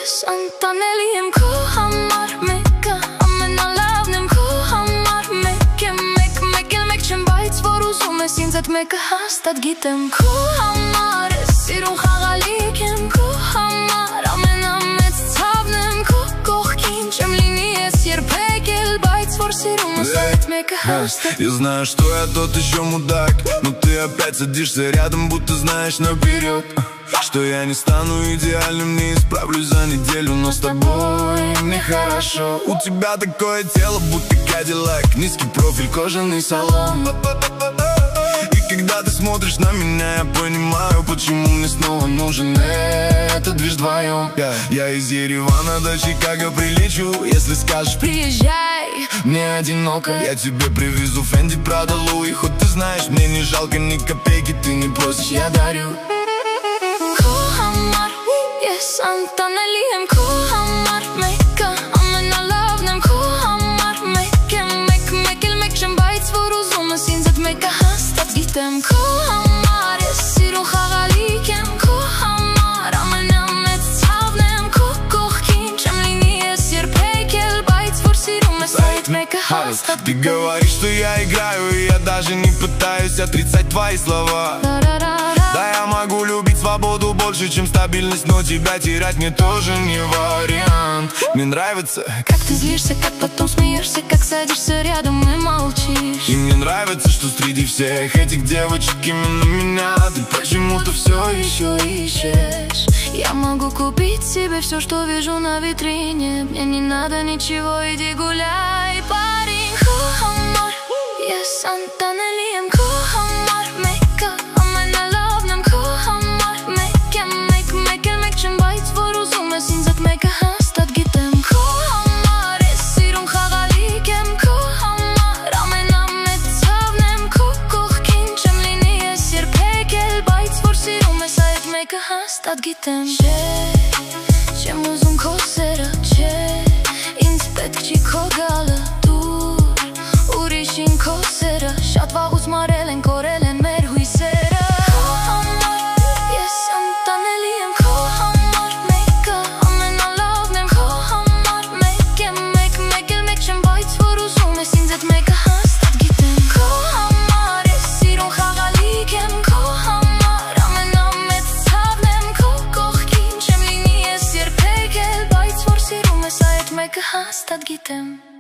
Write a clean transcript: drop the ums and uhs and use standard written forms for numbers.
Ես անտանելի եմ քո համար մեկը, ամենալավն եմ քո համար մեկ եմ, մեկ չեմ, բայց որ ուզում ես ինձ այդ մեկը հաստատ գիտեմ քո համար ես սիրուն խաղալիք եմ քո համար, ամենամեծ ցավն եմ քո կողքին չեմ լինի ես երբեք էլ, բայց որ сирум ես այդ мека хастат. Я знаю, что я тот еще мудак, но ты опять садишься рядом, будто знаешь наперед, что я не стану идеальным, не исправлюсь за неделю, но с тобой мне хорошо. У тебя такое тело, будто Кадиллак, низкий профиль, кожаный салон. И когда ты смотришь на меня, я понимаю, почему мне снова нужен этот движ вдвоем. Я из Еревана до Чикаго прилечу, если скажешь приезжай, мне одиноко. Я тебе привезу Фенди, Прада, Луи, хоть ты знаешь, мне не жалко ни копейки, ты не просишь, я дарю. Ես անտանելի եմ քո համար մեկը, ամենալավն եմ քո համար մեկ եմ, մեկ չեմ, բայց որ ուզում ես ինձ այդ մեկը հաստատ գիտեմ քո համար ես սիրուն խաղալիք եմ քո համար, ամենամեծ ցավն եմ քո կողքին չեմ լինի ես երբեք էլ, բայց որ սիրում ես այդ մեկը հաստատ Ты говоришь, что я играю, и я даже не пытаюсь отрицать твои слова. Да, я могу любить свободу больше, чем стабильность, но тебя терять мне тоже не вариант. Мне нравится, как ты злишься, как потом смеешься, как садишься рядом и молчишь. И мне нравится, что среди всех этих девочек именно меня ты почему-то все еще ищешь. Я могу купить себе все, что вижу на витрине, мне не надо ничего, иди гуляй, парень. Քո համար ես անտանելի եմ քո համար մեկը, ամենալավն եմ քո համար մեկ եմ, մեկ չեմ, բայց որ ուզում ես ինձ այդ մեկը հաստատ գիտեմ քո համար ես սիրուն խաղալիք եմ քո համար, ամենամեծ ցավն եմ քո կողքին չեմ լինի ես երբեք էլ, բայց որ սիրում ես այդ մեկը հաստատ գիտեմ. Չեմ ուզում քո սերը, չէ, ինձ պետք չի քո գալը, ուրիշին քո սերը, շատ վաղուց մարել են, կորել են մեր հույսերը. Քո համար ես անտանելի եմ քո համար մեկը, ամենալավն եմ քո համար մեկ եմ, մեկ չեմ, բայց որ ուզում ես ինձ այդ մեկը հաստատ գիտեմ քո համար ես սիրուն խաղալիք եմ քո համար, ամենամեծ ցավն եմ քո կողքին չեմ լինի ես երբեք էլ, բայց որ սիրում ես այդ մեկը հաստատ գիտեմ.